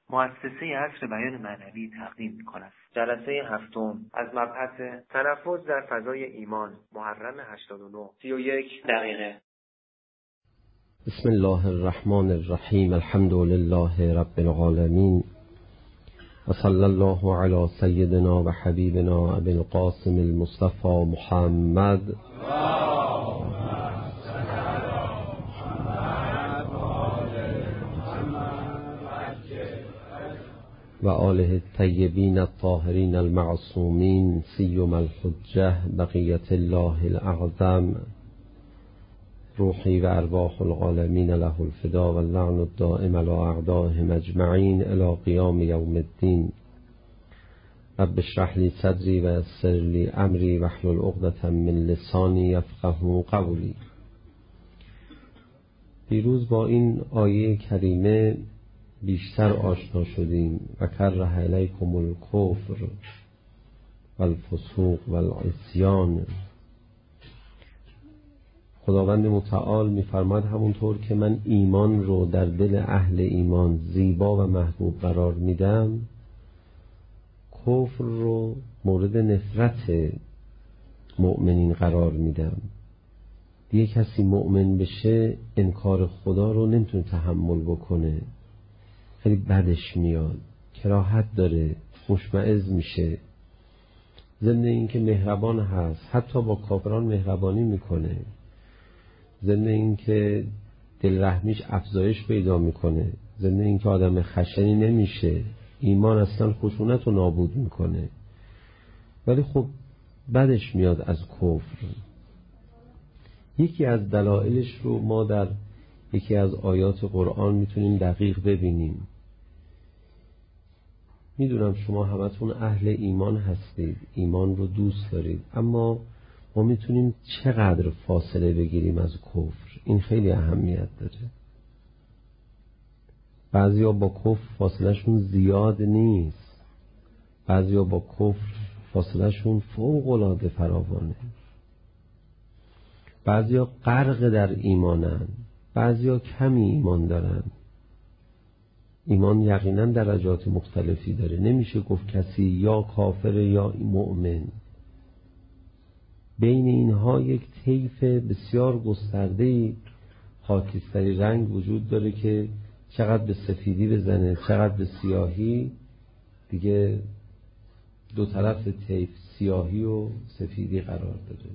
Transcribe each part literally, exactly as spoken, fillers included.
مؤسسه عصر بیان معنوی تقدیم می‌کند. جلسه هفتم از مبحث تنفس در فضای ایمان، محرم هشتاد و نه، سی و یک دقیقه. بسم الله الرحمن الرحیم. الحمد لله رب العالمین و صلی الله علی سیدنا و حبیبنا ابی القاسم المصطفى محمد و آله الطیبین الطاهرین المعصومین سیم الحجة بقیة الله الاعظم روحی و ارواح العالمین له الفدا و اللعن الدائم علی اعدائهم اجمعین الی قیام یوم الدین. رب اشرح لی صدری و یسر لی امری واحلل عقدة من لسانی یفقهوا قولی. دیروز با این آیه کریمه بیشتر آشنا شدیم. و کره الیکم الکفر و الفسوق و العصیان. خداوند متعال می‌فرماید همونطور که من ایمان رو در دل اهل ایمان زیبا و محبوب قرار میدم، کفر رو مورد نفرت مؤمنین قرار میدم. دیگه کسی مؤمن بشه انکار خدا رو نمیتونه تحمل بکنه، خیلی بدش میاد، کراهت داره، مشمئز میشه. ضمن این که مهربان هست، حتی با کافران مهربانی میکنه، ضمن این که دل رحمیش افزایش پیدا میکنه، ضمن این که آدم خشنی نمیشه، ایمان اصلا خشونت رو نابود میکنه، ولی خب بدش میاد از کفر. یکی از دلایلش رو ما در یکی از آیات قرآن میتونیم دقیق ببینیم. میدونم شما همتون اهل ایمان هستید، ایمان رو دوست دارید، اما ما میتونیم چقدر فاصله بگیریم از کفر؟ این خیلی اهمیت داره. بعضیا با کفر فاصله شون زیاد نیست، بعضیا با کفر فاصله شون فوق العاده فراوانه. بعضیا غرق در ایمانن، بعضیا کمی ایمان دارن. ایمان یقینا درجات مختلفی داره، نمیشه گفت کسی یا کافر یا مؤمن. بین اینها یک طیف بسیار گسترده خاکستری رنگ وجود داره که چقدر به سفیدی بزنه چقدر به سیاهی، دیگه دو طرف طیف سیاهی و سفیدی قرار داره.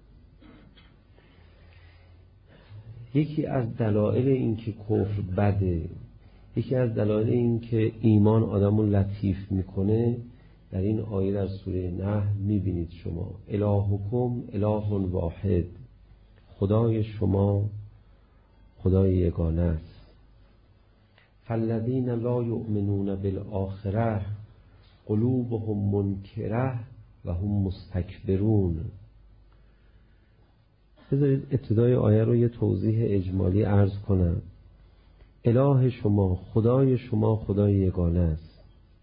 یکی از دلایل این که کفر بده، یکی از دلایل این که ایمان آدمو لطیف میکنه، در این آیه در سوره نحل میبینید شما. الهکم اله واحد، خدای شما خدای یگانه است. فالذین لا یؤمنون بالآخرة قلوبهم منکره و هم مستکبرون. بذارید ابتدای آیه رو یه توضیح اجمالی عرض کنم. اله شما، خدای شما خدای یگانه است.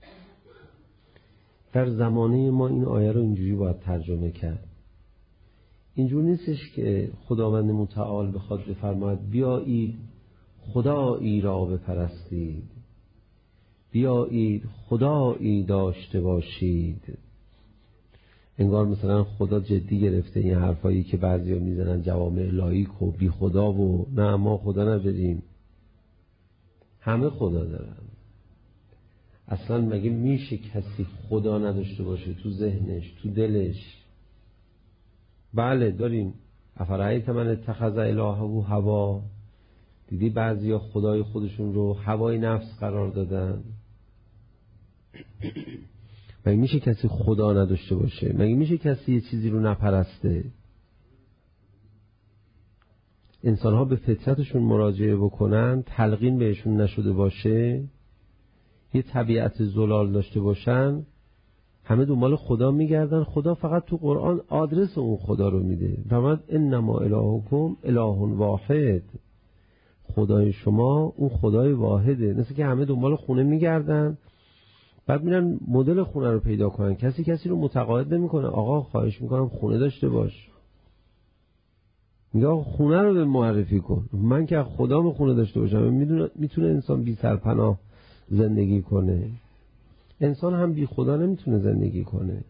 در زمانه ما این آیه رو اینجوری باید ترجمه کرد. اینجور نیستش که خداوند متعال بخواد بفرماید بیایید خدایی را بپرستید، بیایید خدایی داشته باشید. انگار مثلا خدا جدی گرفته این حرفایی که بعضیا میزنن جوامع لایک و بی خدا و نه ما خدا نداریم. همه خدا دارن. اصلا مگه میشه کسی خدا نداشته باشه تو ذهنش، تو دلش؟ بله داریم. افرایت من اتخذ الهه هوا. دیدی بعضیا خدای خودشون رو هوای نفس قرار دادن. مگه میشه کسی خدا نداشته باشه؟ مگه میشه کسی یه چیزی رو نپرسته؟ انسان ها به فطرتشون مراجعه بکنن، تلقین بهشون نشده باشه، یه طبیعت زلال داشته باشن، همه دنبال خدا میگردن. خدا فقط تو قرآن آدرس اون خدا رو میده. فرمود انما الهکم اله واحد، خدای شما اون خدای واحده. مثل که همه دنبال خونه میگردن، بعد میرن مدل خونه رو پیدا کنن. کسی کسی رو متقاعد نمیکنه آقا خواهش میکنم خونه داشته باش. میگه خونه رو به معرفی کن. من که خدام خونه داشته باشم. میدونه میتونه انسان بی سرپناه زندگی کنه. انسان هم بی خدا نمیتونه زندگی کنه.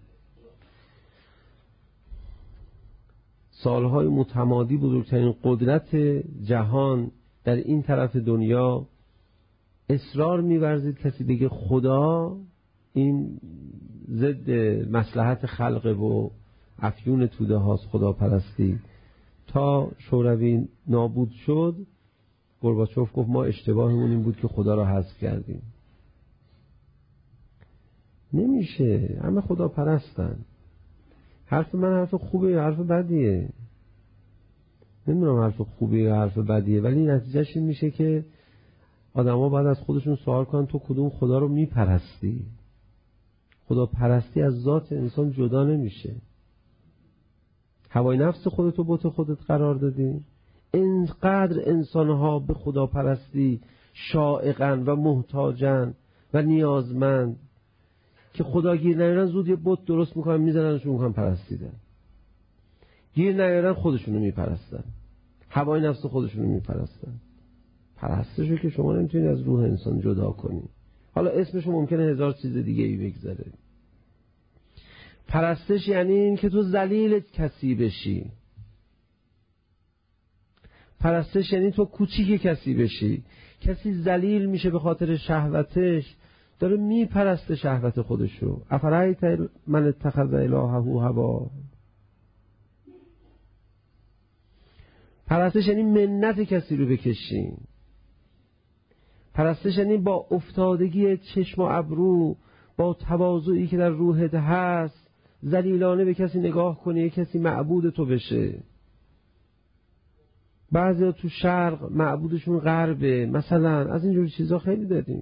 سالهای متمادی بزرگترین قدرت جهان در این طرف دنیا اصرار می‌ورزید کسی بگه خدا، این ضد مصلحت خلقه و افیون توده هاست خدا پرستی. تا شوروی نابود شد گورباچوف گفت ما اشتباهمون این بود که خدا را حذف کردیم. نمیشه، همه خدا پرستن. حرف من حرف خوبه یا حرف بدیه؟ نمیدونم حرف خوبه یا حرف بدیه، ولی نتیجهش این میشه که آدما باید از خودشون سوال کنن تو کدوم خدا رو میپرستی؟ خدا پرستی از ذات انسان جدا نمیشه. هوای نفس خودتو بت خودت قرار دادی؟ اینقدر انسانها به خدا پرستی شائقن و محتاجن و نیازمند که خدا گیر نیارن زود یه بت درست میکنن میزننشون میکنن پرستیدن. گیر نیارن خودشونو میپرستن، هوای نفس خودشونو میپرستن. پرستشو که شما نمیتونید از روح انسان جدا کنی. حالا اسمشو ممکنه هزار چیز دیگه ای بگذاره. پرستش یعنی این که تو ذلیل کسی بشی. پرستش یعنی تو کوچیک کسی بشی. کسی ذلیل میشه به خاطر شهوتش، داره میپرسته شهوت خودشو. افرایت من اتخذ الهه هوا. پرستش یعنی منت کسی رو بکشی. پرستش یعنی با افتادگی چشم و ابرو، با تواضعی که در روحت هست، ذلیلانه به کسی نگاه کنی، کسی معبود تو بشه. بعضیا تو شرق معبودشون غربه، مثلا از اینجور چیزا خیلی داریم.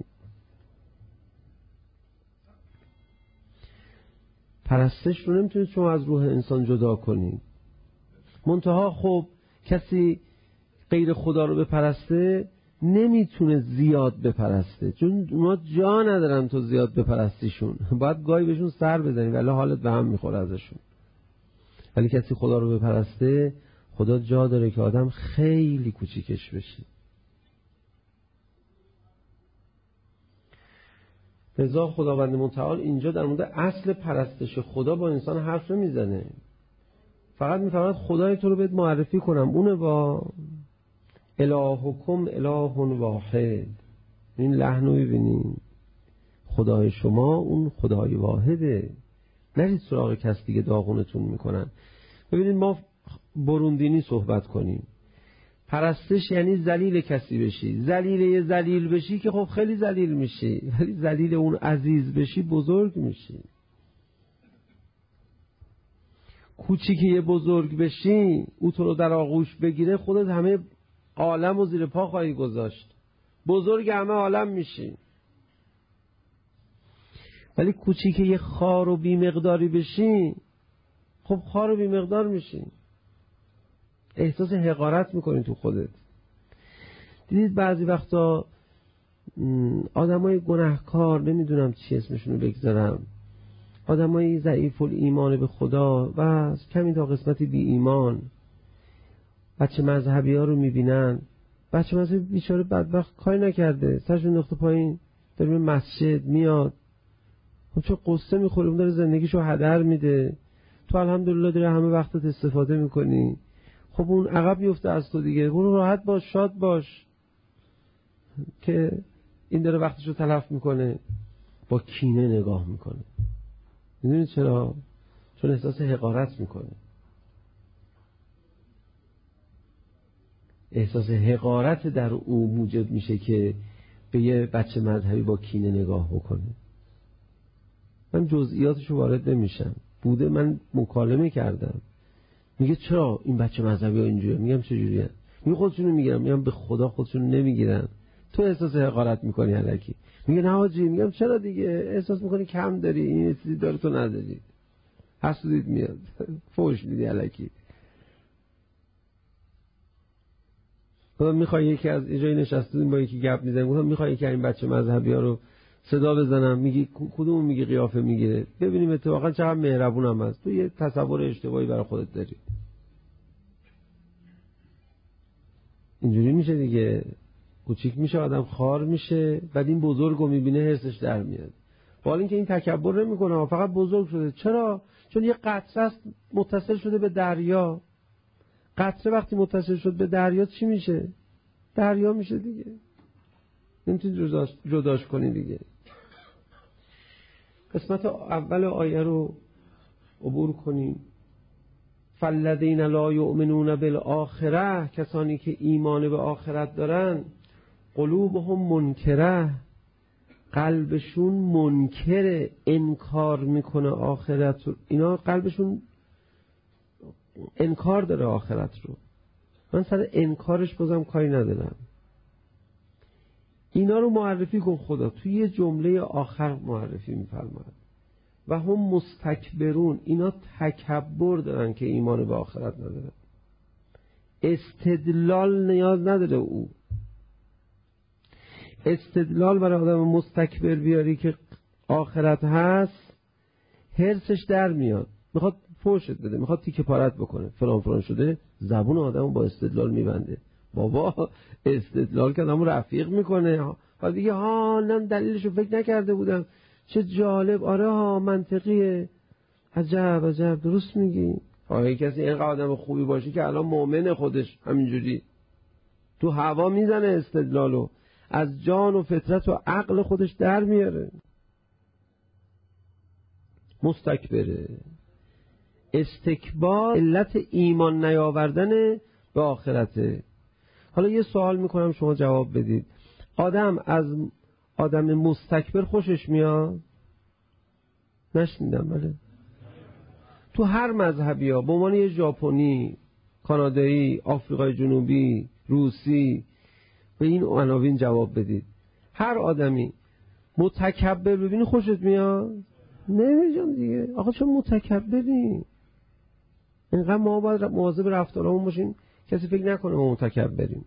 پرستش رو نمیتونید شما از روح انسان جدا کنید. منتها خب کسی غیر خدا رو بپرسته نمیتونه زیاد بپرسته، چون اونا جا ندارن تو زیاد بپرستیشون. باید گاهی بهشون سر بزنی ولی حالت به هم میخوره ازشون. ولی کسی خدا رو بپرسته، خدا جا داره که آدم خیلی کوچیکش بشه. لذا خداوند متعال اینجا در مورد اصل پرستش خدا با انسان حرف نمیزنه. فقط میفرماید خدای تو رو بهت معرفی کنم، اونه با الهکم اله واحد. این لحن رو ببینین، خدای شما اون خدای واحده. نرید سراغ کس دیگه داغونتون میکنن. ببینید ما بروندینی صحبت کنیم. پرستش یعنی ذلیل کسی بشی. ذلیل یه ذلیل بشی که خب خیلی ذلیل میشی، ولی ذلیل اون عزیز بشی بزرگ میشی. کوچیک یه بزرگ بشی، او تو رو در آغوش بگیره، خودت همه عالم و زیر پا خواهی گذاشت. بزرگ همه عالم میشی. ولی کوچیک یه خار و بیمقداری بشی، خب خار و بیمقدار میشی. احساس حقارت میکنی تو خودت. دیدید بعضی وقتا آدمای گناهکار، نمیدونم چی اسمشونو بگذارم، آدمای ضعیف الایمان به خدا و کمی تا قسمتی بی ایمان، بچه مذهبی ها رو میبینن. بچه مذهبی بیچاره بدبخت کاری نکرده، سرشون نقطه پایین، داره مسجد میاد، خب چه قصه میخوره، اون داره زندگیشو هدر میده، تو الحمدلله داره همه وقتت استفاده میکنی. خب اون عقب میفته از تو دیگه. برو راحت باش، شاد باش که این داره وقتشو تلف میکنه. با کینه نگاه میکنه. میدونید چرا؟ چون احساس حقارت میکنه. احساس حقارت در او موجب میشه که به یه بچه مذهبی با کینه نگاه بکنه. من جزئیاتشو وارد نمیشم. بوده من مکالمه کردم، میگه چرا این بچه مذهبی ها اینجوریه؟ میگم چجوریه؟ میگه خودشونو میگیرن. میگم به خدا خودشونو نمیگیرن، تو احساس حقارت میکنی الکی. میگه نه حاجی. میگم چرا دیگه؟ احساس میکنی کم داری، این چیزی داره تو نداری، حسودیت میاد، فوش میدی الکی. خدا میخوای یکی از اینجای نشستیم با یکی گپ میزنیم، گفتم میخوای یکی این بچه مذهبی ها رو صدا بزنم، میگی کدوم میگی قیافه میگیره، ببینیم اتفاقا چقدر مهربون هم هست. تو یه تصور اشتباهی برای خودت داری. اینجوری میشه دیگه. کوچیک میشه آدم خار میشه، بعد این بزرگ رو میبینه حرصش در میاد. حالا اینکه این تکبر نمیکنه فقط بزرگ شده. چرا؟ چون یه قطره است متصل شده به دریا. قطره وقتی متصل شد به دریا چی میشه؟ دریا میشه دیگه. نمیتونی جداش, جداش کنی دیگه. قسمت اول آیه رو عبور کنیم. فالذین لا یؤمنون بالآخرة، کسانی که ایمان به آخرت دارن، قلوبهم منکره، قلبشون منکره، انکار میکنه آخرت رو. اینا قلبشون انکار داره آخرت رو. من سر انکارش بازم کاری ندارم. اینا رو معرفی کن خدا توی یه جمله آخر معرفی میفرماید و هم مستکبرون، اینا تکبر دارن که ایمان به آخرت ندارن. استدلال نیاز نداره. او استدلال برای آدم مستکبر بیاری که آخرت هست، هرسش در میاد، میخواد فوشت بده، میخواد تیکه پارت بکنه، فلان فلان شده. زبون آدم با استدلال میبنده. بابا استدلال که آدم رفیق میکنه. بعد دیگه ها من دلیلشو فکر نکرده بودم، چه جالب، آره ها منطقیه، عجب عجب درست میگی. آره کسی اینقدر آدم خوبی باشه که الان مؤمن خودش همینجوری تو هوا میزنه استدلالو، از جان و فطرت و عقل خودش در میاره. مستکبره. استکبار علت ایمان نیاوردن به آخرته. حالا یه سوال میکنم شما جواب بدید. آدم از آدم مستکبر خوشش میاد؟ نشنیدم. بله تو هر مذهبی ها، به عنوان یه ژاپنی، کانادایی، آفریقای جنوبی، روسی، به این عناوین جواب بدید. هر آدمی متکبر ببینی خوشت میاد؟ نمیجام دیگه. آخه چون متکبری. اینقدر ما باید مواظب رفتارمون باشیم کسی فکر نکنه ما متکبریم.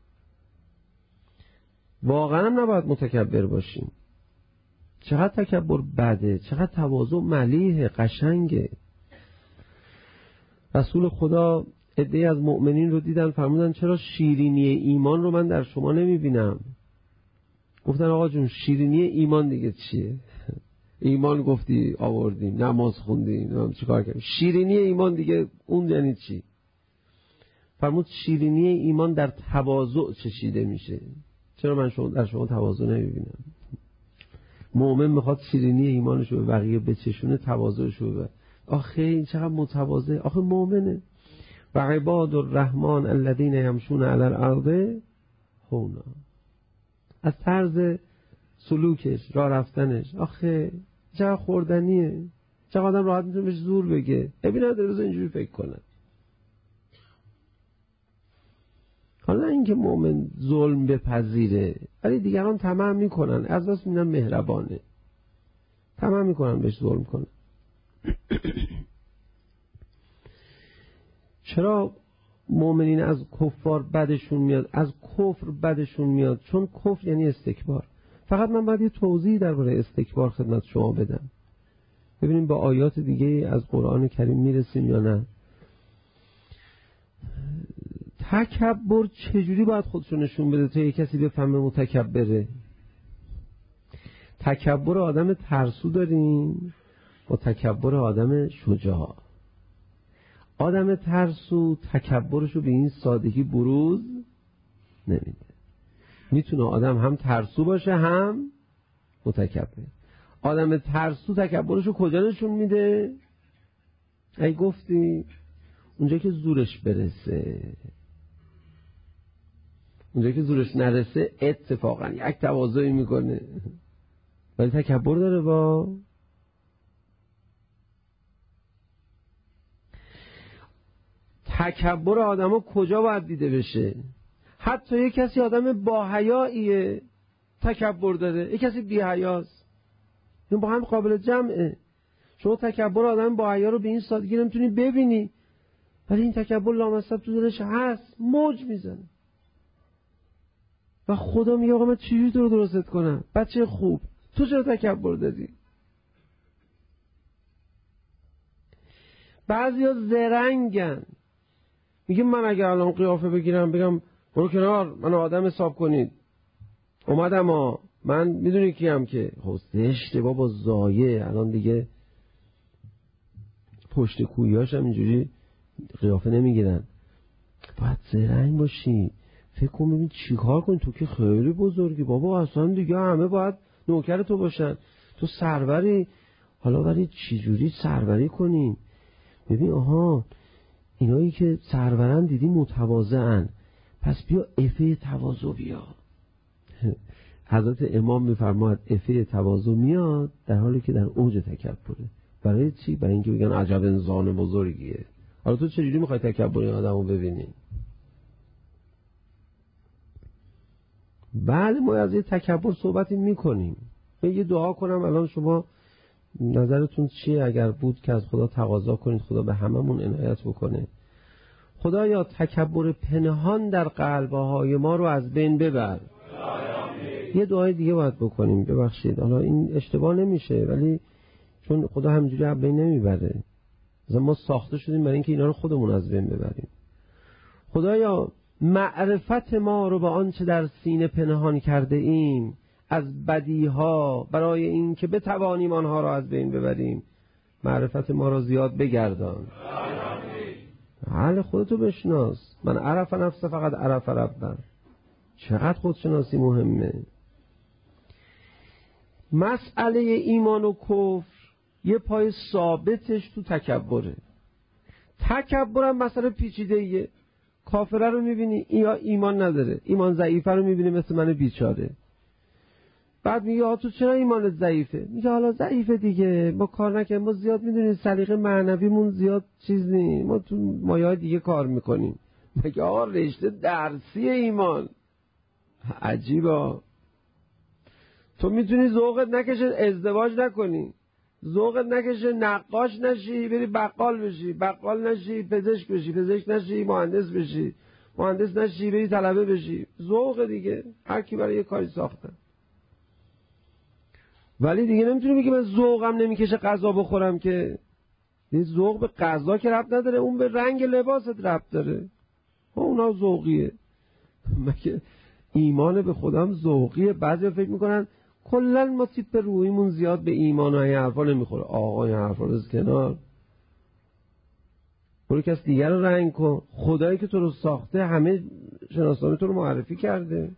واقعا هم نباید متکبر باشیم. چقدر تکبر بده، چقدر تواضع ملیحه، قشنگه. رسول خدا عده‌ای از مؤمنین رو دیدن، فرمودن چرا شیرینی ایمان رو من در شما نمیبینم؟ گفتن آقا جون شیرینی ایمان دیگه چیه؟ ایمان گفتی آوردیم، نماز خوندیم، چیکار کردیم؟ شیرینی ایمان دیگه اون یعنی چی؟ فرمود شیرینی ایمان در تواضع چشیده میشه. چرا من شما در شما تواضع نمیبینم؟ مؤمن میخواد شیرینی ایمانشو به بقیه بچشونه، تواضعشو به. آخه این چقدر متواضع. آخه مؤمنه. و عباد الرحمن الذین یمشون علی الارض هونا. از طرز سلوکش، راه رفتنش، آخه چقدر خوردنیه. چقدر آدم راحت میتونه بهش زور بگه. ببین نداره بذار اینجوری فکر کنه. حالا اینکه مؤمن ظلم بپذیره ولی دیگران طمع میکنن، از بس میبینن مهربانه، طمع میکنن بهش ظلم کنن. چرا مؤمنین از کفار بدشون میاد، از کفر بدشون میاد؟ چون کفر یعنی استکبار. فقط من باید یه توضیح درباره استکبار خدمت شما بدم، ببینیم با آیات دیگه از قرآن کریم میرسیم یا نه. تکبر چجوری باید خودشو نشون بده تا یه کسی بفهمه متکبره؟ تکبر آدم ترسو داریم و تکبر آدم شجاع. آدم ترسو تکبرشو به این سادگی بروز نمیده. میتونه آدم هم ترسو باشه هم متکبر. آدم ترسو تکبرشو کجا نشون میده؟ ای گفتی اونجا که زورش برسه. اونجا که زورش نرسه اتفاقا یک تواضعی میکنه ولی تکبر داره. با تکبر آدم ها کجا باید دیده بشه؟ حتی یک کسی آدم با حیاییه تکبر داره، یک کسی بی حیاست، این با هم قابل جمعه. شما تکبر آدم با حیا رو به این سادگی نمیتونی ببینی، ولی این تکبر لامصب تو دلش هست، موج میزنه و خدا میگه آقا من چجوری تو رو درست کنم؟ بچه خوب تو چرا تکبر داری؟ بعضیا زرنگن، میگه من اگه الان قیافه بگیرم بگم برو کنار من آدم حساب کنید، اومدم ها، من میدونی کیم که زشته بابا، زایه، الان دیگه پشت کویاش هم اینجوری قیافه نمیگیرن. باید زرنگ باشی، فکر کن ببین چی کار کن، تو که خیلی بزرگی بابا، اصلا دیگه همه باید نوکر تو باشن، تو سروری. حالا ولی چی جوری سروری کنیم؟ ببین آها، اینایی که سرورن دیدی متواضعن، پس بیا افه تواضع بیا. حضرت امام میفرماید افه تواضع میاد در حالی که در اوج تکبره. برای چی؟ برای اینکه بگن عجب انسان بزرگیه. حالا تو چجوری میخوای تکبر این آدمو ببینی؟ بله ما از این تکبر صحبتی میکنیم. من یه دعا کنم الان، شما نظرتون چیه اگر بود که از خدا تقاضا کنید خدا به هممون عنایت بکنه؟ خدایا تکبر پنهان در قلب‌های ما رو از بین ببر. یه دعای دیگه باید بکنیم، ببخشید حالا این اشتباه نمیشه، ولی چون خدا همینجوری از بین نمیبره، ما ساخته شدیم برای اینکه اینا رو خودمون از بین ببریم. خدایا معرفت ما رو به آنچه در سینه پنهان کرده ایم از بدیها، برای این که بتوانیم آنها را از بین ببریم، معرفت ما را زیاد بگردان. حال خودتو بشناس. من عرف نفسه فقط عرف ربه. چقدر خودشناسی مهمه. مسئله ایمان و کفر یه پای ثابتش تو تکبره. تکبرم مسئله پیچیده ایه. کافره رو میبینی یا ایمان نداره، ایمان ضعیفه رو میبینی مثل من بیچاره، بعد میگه آ تو چرا ایمانت ضعیفه؟ میگه حالا ضعیفه دیگه، ما کار نکنیم، ما زیاد میدونیم سلیقه معنویمون زیاد چیز نیم، ما تو مایه‌های دیگه کار میکنیم. میگه آقا رشته درسی ایمان عجیبا. تو میتونی ذوقت نکشه ازدواج نکنی، ذوقت نکشه نقاش نشی بری بقال بشی، بقال نشی پزشک بشی، پزشک نشی مهندس بشی، مهندس نشی بری طلبه بشی. ذوق دیگه، هر کی برای یه کاری ساختن. ولی دیگه نمیتونی بگی من ذوقم نمیکشه غذا بخورم، که این ذوق به غذا که ربط نداره، اون به رنگ لباست ربط داره. اونا ذوقیه. مگه ایمان به خودم ذوقیه؟ بعضی فکر میکنن کلا ما تیپ رویمون زیاد به ایمان و این حرفا نمیخوره. آقا این حرفا رو از کنار، برو کس دیگر رو رنگ کن. خدایی که تو رو ساخته همه شناسنامه تو رو معرفی کرده.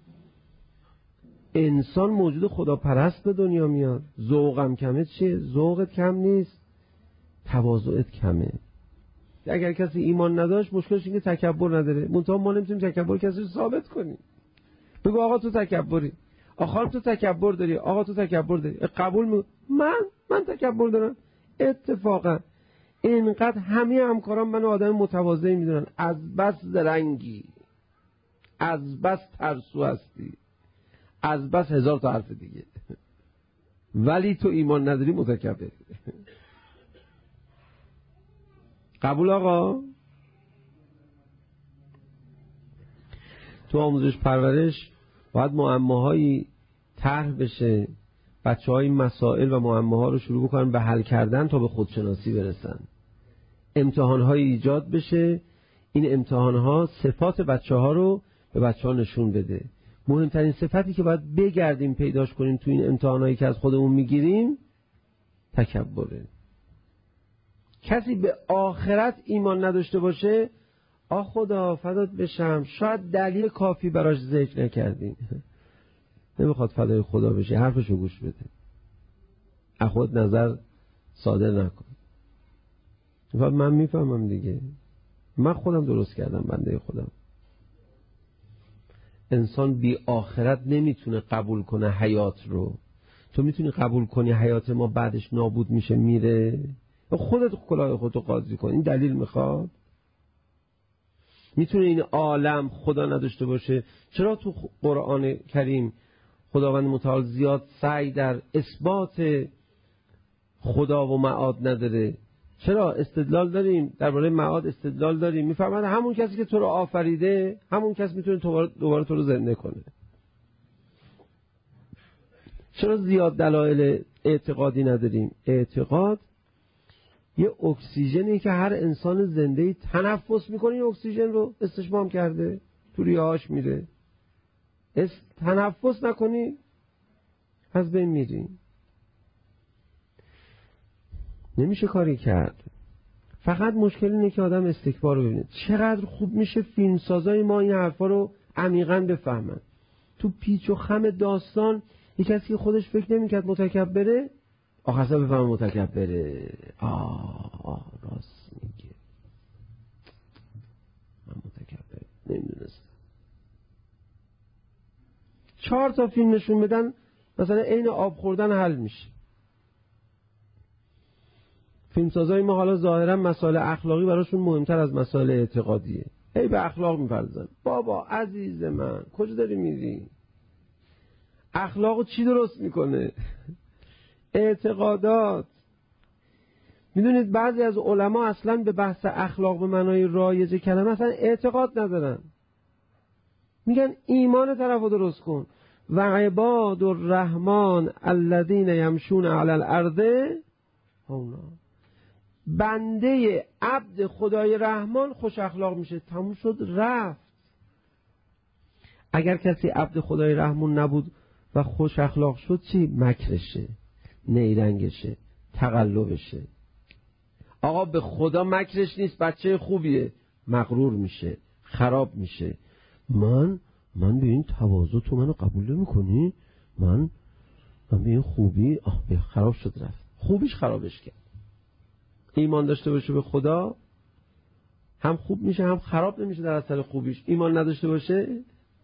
انسان موجود خداپرست به دنیا میاد. ذوقم کمه چیه؟ ذوقت کم نیست، تواضعت کمه. اگر کسی ایمان نداشت مشکلش اینه تکبر نداره، منتها ما نمیتونیم تکبر کسی رو ثابت کنیم. بگو آقا تو تکبری، آقا تو تکبر داری، آقا تو تکبر داری، قبول می... من من تکبر دارم. اتفاقا اینقدر همه همکاران منو آدم متواضعی میدونن، از بس زرنگی، از بس ترسو هستی، از بس هزار تا حرف دیگه، ولی تو ایمان نداری متکبر. قبول آقا؟ تو آموزش پرورش باید معماهایی طرح بشه، بچه های مسائل و معماها رو شروع بکنن به حل کردن تا به خودشناسی برسن. امتحانهایی ایجاد بشه، این امتحانها صفات بچه ها رو به بچه ها نشون بده. مهمترین صفتی که باید بگردیم پیداش کنیم تو این امتحانهایی که از خودمون میگیریم تکبره. کسی به آخرت ایمان نداشته باشه، آ خدا فدات بشم، شاید دلیل کافی براش ذکر نکردیم، نمیخواد فدای خدا بشه، حرفشو گوش بده، از خود نظر صادر نکن. من میفهمم دیگه، من خودم درست کردم، بنده خودم. انسان بی آخرت نمیتونه قبول کنه حیات رو. تو میتونی قبول کنی حیات ما بعدش نابود میشه میره؟ خودت کلاه خودتو قاضی کن. این دلیل میخواد؟ میتونه این عالم خدا نداشته باشه؟ چرا تو قرآن کریم خداوند متعال زیاد سعی در اثبات خدا و معاد نداره؟ چرا؟ استدلال داریم درباره معاد، استدلال داریم. میفهمن همون کسی که تو رو آفریده، همون کس میتونه دوباره تو رو زنده کنه. چرا زیاد دلایل اعتقادی نداریم؟ اعتقاد یه اکسیژنی که هر انسان زنده‌ای تنفس میکنه، این اکسیژن رو استشمام کرده، تو ریه‌هاش میره. تنفس نکنی از بین میری. نمیشه کاری کرد. فقط مشکل اینه که آدم استکبار رو ببینه. چقدر خوب میشه فیلمسازای ما این حرفا رو عمیقاً بفهمن. تو پیچ و خم داستان یک کسی که خودش فکر نمی‌کرد متکبره، آخرسا بفهمه متکبره. آه آه راست میگه، من متکبر نمیدونستم. چهار تا فیلم نشون بدن مثلا عین آب خوردن حل میشه. فیلمسازای ما حالا ظاهرا مسائل اخلاقی براشون مهمتر از مسائل اعتقادیه. هی به اخلاق میپردازن. بابا عزیز من کجا داری میری؟ اخلاقو چی درست میکنه؟ اعتقادات. میدونید بعضی از علما اصلا به بحث اخلاق به معنای رایج کلمه اصلا اعتقاد ندارن. میگن ایمان طرفو درست کن. و عباد الرحمن الذین یمشون علی الارض هونا. بنده عبد خدای رحمان خوش اخلاق میشه. تموم شد رفت. اگر کسی عبد خدای رحمان نبود و خوش اخلاق شد چی؟ مکرشه، نیرنگشه، تقلبشه. آقا به خدا مکرش نیست، بچه خوبیه، مغرور میشه، خراب میشه. من من به این تواضع تو منو قبول نمی‌کنی؟ من من به این خوبی آه به خراب شد رفت. خوبیش خرابش کرد. ایمان داشته باشه به خدا هم خوب میشه هم خراب نمیشه در اثر خوبیش. ایمان نداشته باشه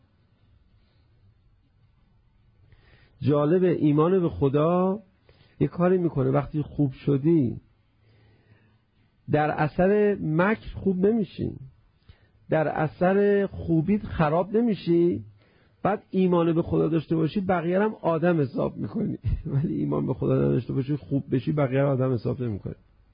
جالبه. ایمان به خدا یه کاری میکنه وقتی خوب شدی در اثر مکر خوب نمیشی، در اثر خوبیت خراب نمیشی. بعد ایمان به خدا داشته باشی بقیه هم آدم حساب میکنی، ولی ایمان به خدا نداشته باشی خوب بشی بقیه هم آدم حساب نمیکنی.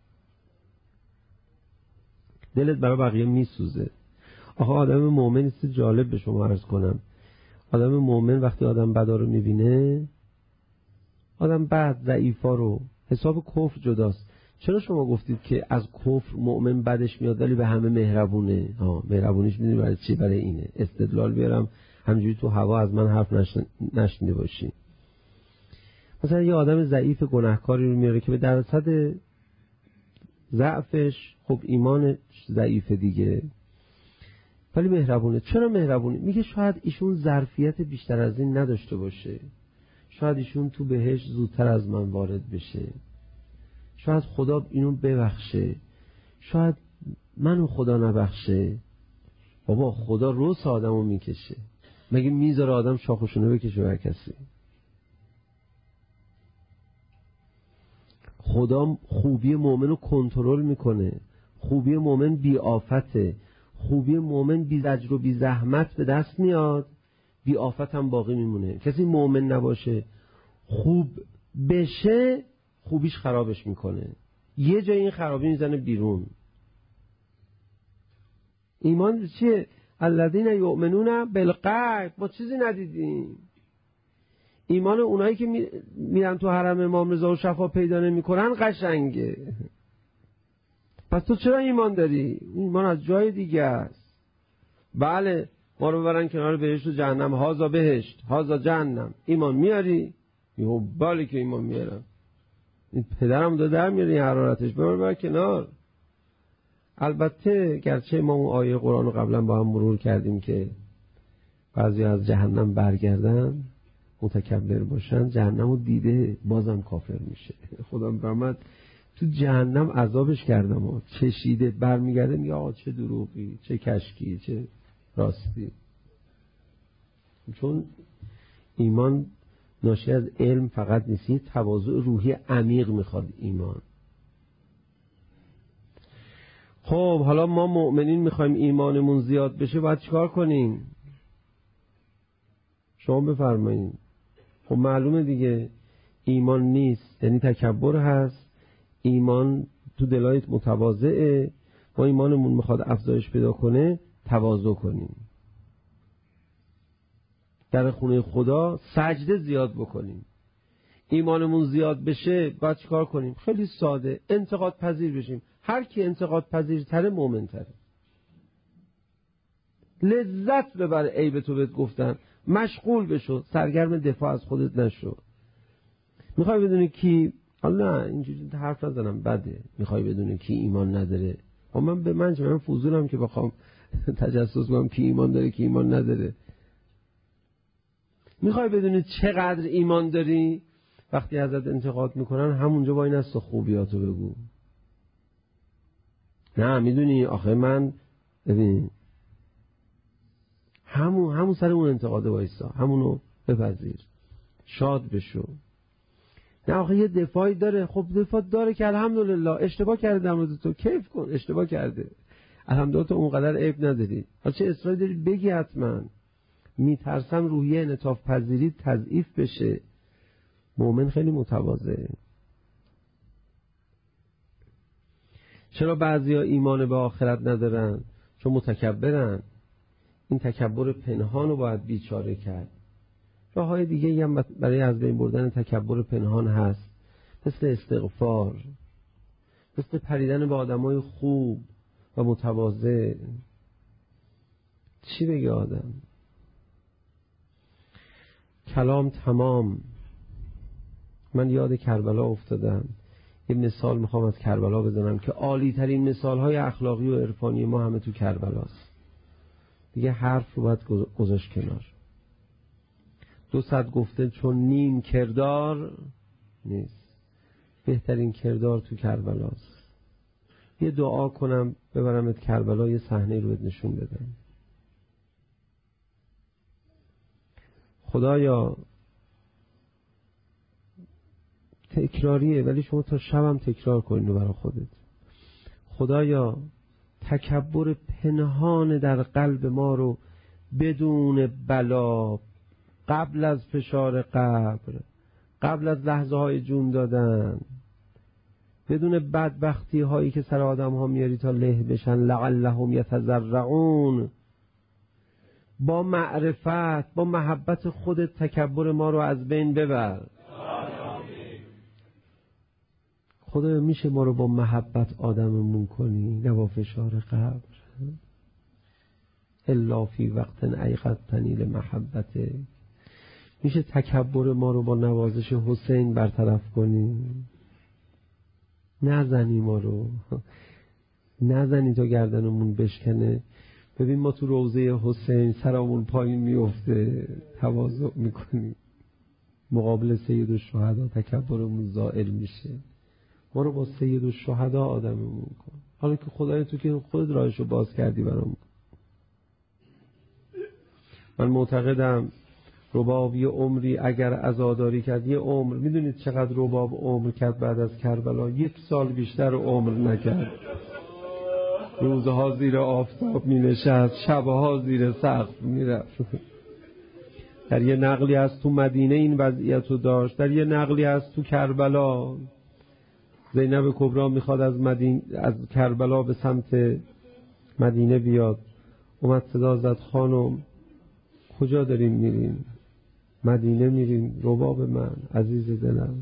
دلت برای بقیه میسوزه. آخه آدم مومن است. جالب به شما عرض کنم، آدم مومن وقتی آدم بدا رو میبینه، آدم بد ضعیفا رو، حساب کفر جداست. چرا شما گفتید که از کفر مؤمن بدش میاد ولی به همه مهربونه؟ ها مهربونیش میدونی برای چی؟ برای اینه. استدلال بیارم همجوری تو هوا از من حرف نشن... نشنیده باشی. مثلا یه آدم ضعیف گناهکاری رو میاره که به درصد ضعفش خب ایمان ضعیف دیگه ولی مهربونه. چرا مهربونه؟ میگه شاید ایشون ظرفیت بیشتر از این نداشته باشه، شاید ایشون تو بهشت زودتر از من وارد بشه، شاید خدا اینو ببخشه، شاید منو خدا نبخشه. بابا خدا روس آدمو میکشه، مگه میذاره آدم شاخشونه بکشه بر کسی؟ خدا خوبی مؤمن رو کنترل میکنه. خوبی مؤمن بی آفته. خوبی مؤمن بی زجر و بی زحمت به دست میاد، بی آفت هم باقی میمونه. کسی مؤمن نباشه خوب بشه خوبیش خرابش میکنه، یه جای این خرابی میزنه بیرون. ایمان چیه؟ الذین یؤمنون بالغیب. ما چیزی ندیدیم. ایمان اونایی که میرن تو حرم امام رضا و شفا پیدا نمیکنن قشنگه. پس تو چرا ایمان داری؟ ایمان از جای دیگه است. بله ما رو ببرن کنار بهشت و جهنم، هازا بهشت هازا جهنم، ایمان میاری؟ یهو بالی که ایمان میارم. این پدرم دو در میاری حرارتش، ببر بر کنار. البته گرچه ما اون آیه قرآن رو قبلا با هم مرور کردیم که بعضی از جهنم برگردن متکبر باشن، جهنم رو دیده بازم کافر میشه. خدا برمد تو جهنم عذابش کردم ها. چشیده برمیگرده میگه آقا چه دروغی، چه کشکی، چه راستی. چون ایمان ناشی از علم فقط نیست، یه تواضع روحی عمیق میخواد ایمان. خب حالا ما مؤمنین میخوایم ایمانمون زیاد بشه، باید چیکار کنیم؟ شما بفرمایید. خب معلومه دیگه، ایمان نیست یعنی تکبر هست. ایمان تو دلایت متواضعه. ما ایمانمون میخواد افزایش پیدا کنه، تواضع کنیم، در خونه خدا سجده زیاد بکنیم. ایمانمون زیاد بشه باید چیکار کنیم؟ خیلی ساده، انتقاد پذیر بشیم. هر کی انتقاد پذیرتره مومن تره. لذت ببر عیب تو بهت گفتن. مشغول بشو، سرگرم دفاع از خودت نشو. میخوای بدونی کی، حالا نه اینجوری حرف نزنم بده، میخوای بدونی کی ایمان نداره، خب من به من چه، من فضولم که بخوام تجسس کنم کی ایمان داره کی ایمان نداره. میخوای بدونی چقدر ایمان داری، وقتی ازت انتقاد میکنن همونجا با این است خوبیاتو بگو. نه میدونی آخه من ببین همون همون سر اون انتقاده وایسا، همونو بپذیر، شاد بشو. نه آخه یه دفاعی داره، خب دفاع داره که الحمدلله، اشتباه کرده در مورد تو، کیف کن اشتباه کرده، الحمدلله تو اونقدر عیب نداری، حالا چه اصراری داری بگی؟ حتما میترسم روحیه انعطاف پذیری تضعیف بشه. مؤمن خیلی متواضعه. چرا بعضیا ایمان به آخرت ندارن؟ چون متکبرن. این تکبر پنهان رو باید بیچاره کرد. راه های دیگه هم برای از بین بردن تکبر پنهان هست، مثل استغفار، مثل پریدن به آدمای خوب و متواضع. چی بگه آدم؟ کلام تمام. من یاد کربلا افتادم. یه مثال میخوام از کربلا بزنم که عالی ترین مثال های اخلاقی و عرفانی ما همه تو کربلاست. دیگه حرف رو باید گذاشت کنار. دو صد گفته چون نیم کردار نیست. بهترین کردار تو کربلاست. یه دعا کنم ببرمت کربلا، یه صحنه رو بهت نشون بدم. خدایا، تکراریه ولی شما تا شبم تکرار کنین رو برای خودت. خدایا تکبر پنهان در قلب ما رو بدون بلا، قبل از فشار قبر، قبل از لحظه های جون دادن، بدون بدبختی هایی که سر آدم ها میاری تا له بشن، لعلهم یتضرعون، با معرفت، با محبت خودت تکبر ما رو از بین ببر. خدایا میشه ما رو با محبت آدممون کنی، نه با فشار قبر. الا فی وقت ایقظتنی لمحبته. میشه تکبر ما رو با نوازش حسین برطرف کنی. نزنی ما رو، نزنی تا گردنمون بشکنه. ببین ما تو روضه حسین سرمون پایین میفته، تواضع میکنی، مقابل سید الشهدا تکبرمون زائل میشه. ما رو با سید الشهدا آدممون کن. حالا که خدای تو که خود راهشو باز کردی برام. من معتقدم رباب یه عمری اگر عزاداری کرد، یه عمر، میدونید چقدر رباب عمر کرد بعد از کربلا؟ یک سال بیشتر عمر نکرد. روزها زیر آفتاب می نشست، شبها زیر سقف می رفت. در یه نقلی از تو مدینه این وضعیت رو داشت، در یه نقلی از تو کربلا. زینب کبرا میخواد از مدینه، از کربلا به سمت مدینه بیاد. اومد صدا زد خانم کجا داریم میریم؟ مدینه میریم. رباب من عزیز دلم.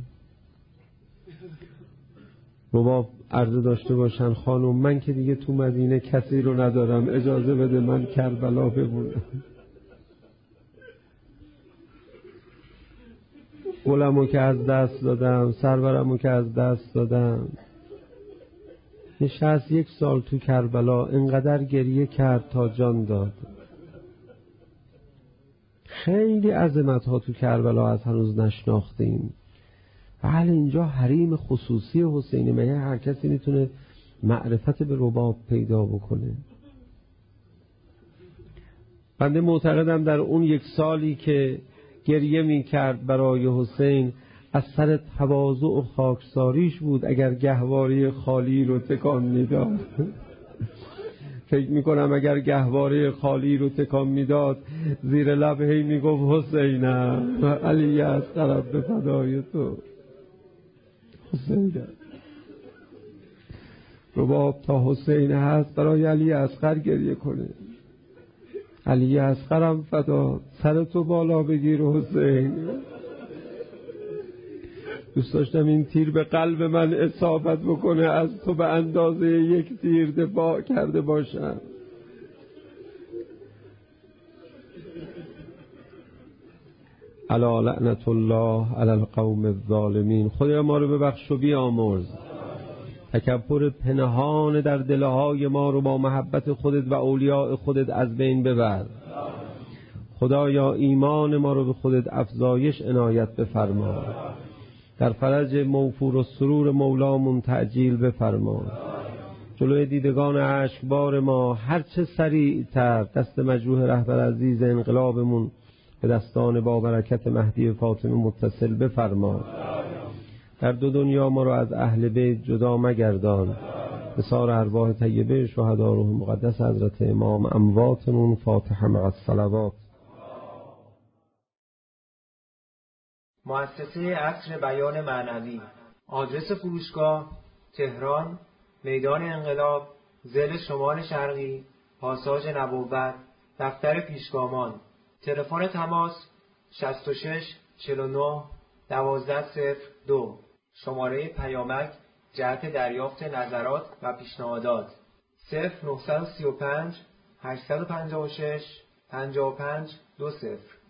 رباب عرضه داشته باشن خانم من که دیگه تو مدینه کسی رو ندارم، اجازه بده من کربلا بمونم. گلمو که از دست دادم، سرورمو که از دست دادم. نشست یک سال تو کربلا، انقدر گریه کرد تا جان داد. خیلی عظمت ها تو کربلا از هنوز نشناختیم. بله اینجا حریم خصوصی حسینی، مگه هر کسی میتونه معرفت به رباب پیدا بکنه؟ بنده معتقدم در اون یک سالی که گریه میکرد برای حسین، از سر تواضع و خاکساریش بود. اگر گهواره خالی رو تکان میداد، فکر میکنم اگر گهواره خالی رو تکان میداد، زیر لب هی میگفت حسینم، علی از طرف به فدای تو حسینم. رباب تا حسین هست برای علی اصغر گریه کنه. علی اصغرم فدا، سر تو بالا بگیر حسین. دوست داشتم این تیر به قلب من اصابت بکنه، از تو به اندازه یک تیر دفاع کرده باشم. الا لعنت الله علی القوم الظالمین. خدایا ما رو ببخش و بیامرز. تکبر پنهان در دلهای ما رو با محبت خودت و اولیاء خودت از بین ببر. خدایا ایمان ما رو به خودت افزایش عنایت بفرما. در فرج موفور و سرور مولامون تعجیل بفرما. جلوی دیدگان اشکبار ما هرچه سریعتر دست مجروح رهبر عزیز انقلابمون به دستان با برکت مهدی فاطمه متصل بفرما. در دو دنیا ما را از اهل بیت جدا مگردان. بسار ارواح طیبه شهدا روح مقدس حضرت امام امواتمون فاتحه مع الصلوات. مؤسسه عصر بیان معنوی. آدرس فروشگاه: تهران، میدان انقلاب، ضلع شمال شرقی، پاساژ نبوت، دفتر پیشگامان. تلفن تماس: شصت و شش چهل و نه دوازده صفر دو. شماره پیامک جهت دریافت نظرات و پیشنهادات: صفر نه سه پنج هشت پنج شش پنج پنج دو صفر.